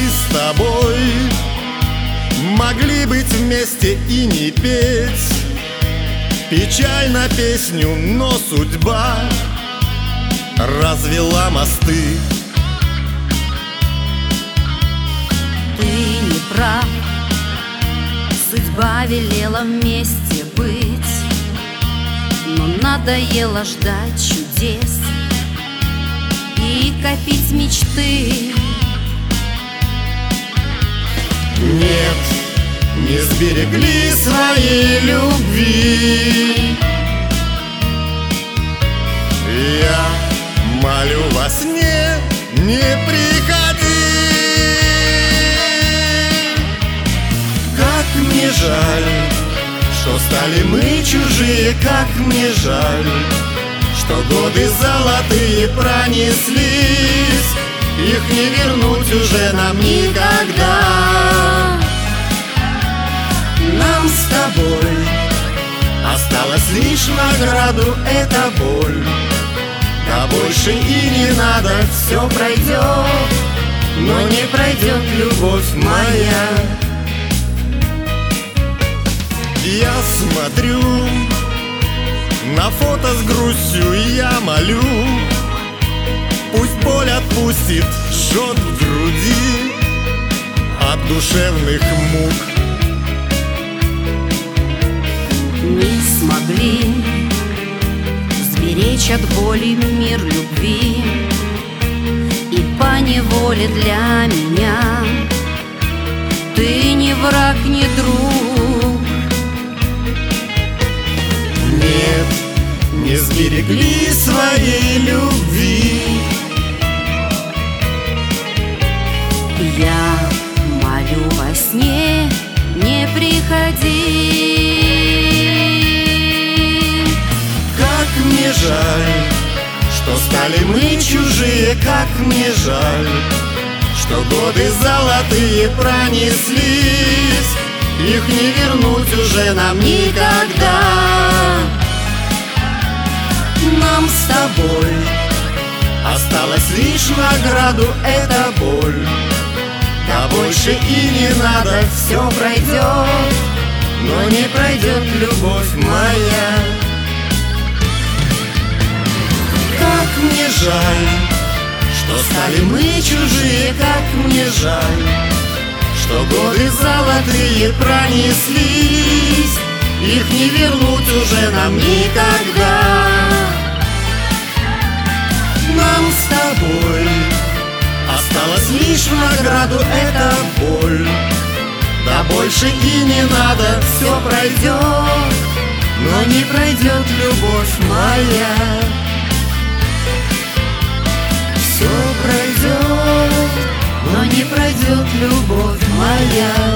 с тобой могли быть вместе и не петь печально песню, но судьба развела мосты. Ты не прав, судьба велела вместе быть, но надоело ждать чудес и копить мечты. Нет, не сберегли своей любви. Я молю во сне, не приходи. Как мне жаль, что стали мы чужие, как мне жаль, что годы золотые пронеслись, их не вернуть уже нам никогда. Нам с тобой осталось лишь награду, это боль. Да больше и не надо, все пройдет, но не пройдет любовь моя. Я смотрю на фото с грустью, и я молю, пусть боль отпустит, жжет в груди от душевных мук. Не смогли сберечь от боли мир любви, и поневоле для меня ты не враг, не друг. Нет, не сберегли своей любви. Я молю во сне, не приходи. Как мне жаль, что стали мы чужие, как мне жаль, что годы золотые пронеслись, их не вернуть уже нам никогда. Нам с тобой осталось лишь награду, это боль. Да больше и не надо, все пройдет, но не пройдет любовь моя. Как мне жаль, что стали мы чужие, как мне жаль, что годы золотые пронеслись, их не вернуть уже нам никогда. Нам с тобой осталось лишь награду, это боль. Да больше и не надо, все пройдет, но не пройдет любовь моя. Все пройдет, но не пройдет любовь моя.